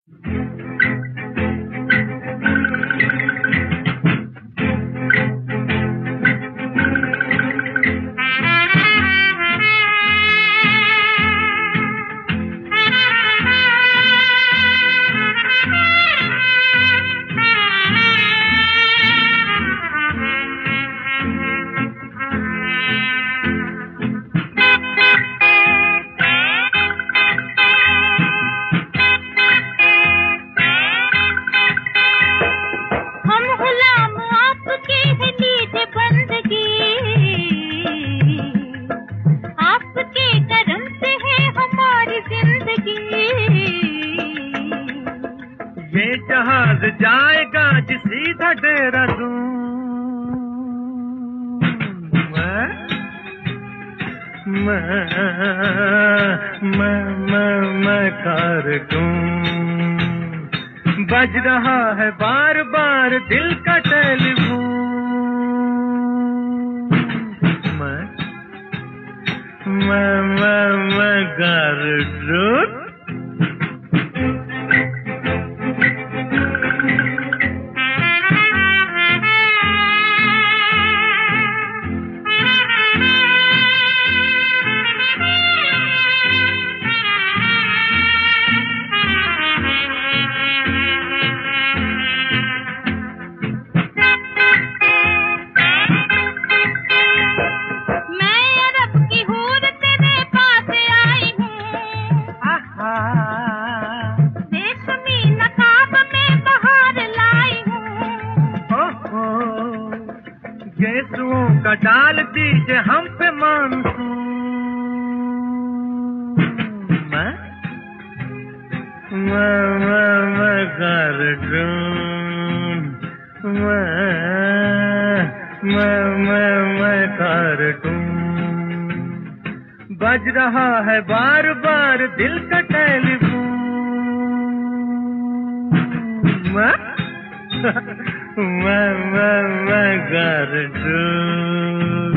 जहाज जाएगा जी सीधा देहरादून। मैं कारकून, बज रहा है बार बार दिल का टेलीफोन। मैं कारकून। गेसुओं का डाल दीजिए हम पे मानसून। मैं कारटून, मैं कारटून, बज रहा है बार बार दिल का टेलीफोन। मैं कारटून।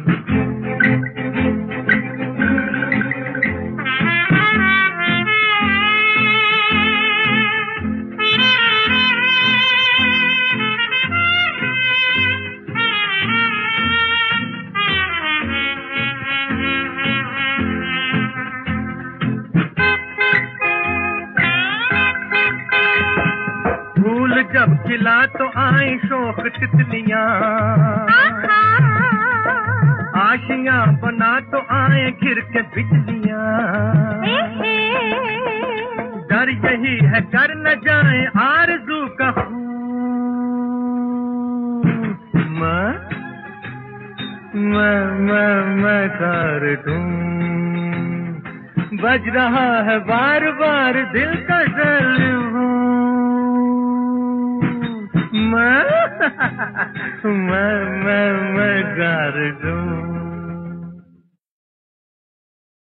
फूल जब खिला तो आई शोक तितलियां, आशियां बना तो आए घिर के बिजलियां। डर यही है कर न जाए आरज़ू का खून। मैं कारटून, बज रहा है बार बार दिल का टेलीफोन। मैं कारटून।